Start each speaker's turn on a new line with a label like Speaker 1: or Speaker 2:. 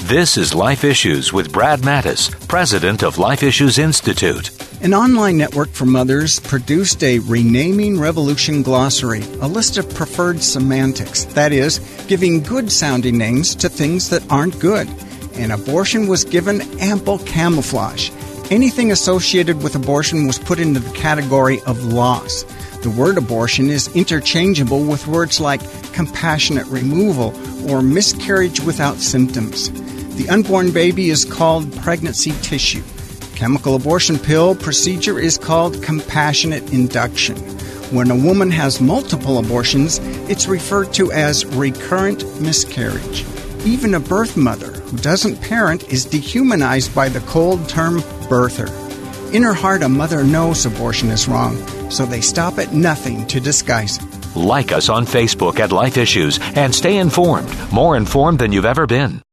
Speaker 1: This is Life Issues with Brad Mattis, president of Life Issues Institute.
Speaker 2: An online network for mothers produced a Renaming Revolution glossary, a list of preferred semantics, that is, giving good-sounding names to things that aren't good. And abortion was given ample camouflage. Anything associated with abortion was put into the category of loss. The word abortion is interchangeable with words like compassionate removal or miscarriage without symptoms. The unborn baby is called pregnancy tissue. Chemical abortion pill procedure is called compassionate induction. When a woman has multiple abortions, it's referred to as recurrent miscarriage. Even a birth mother who doesn't parent is dehumanized by the cold term birther. In her heart, a mother knows abortion is wrong, so they stop at nothing to disguise it.
Speaker 1: Like us on Facebook at Life Issues and stay informed, more informed than you've ever been.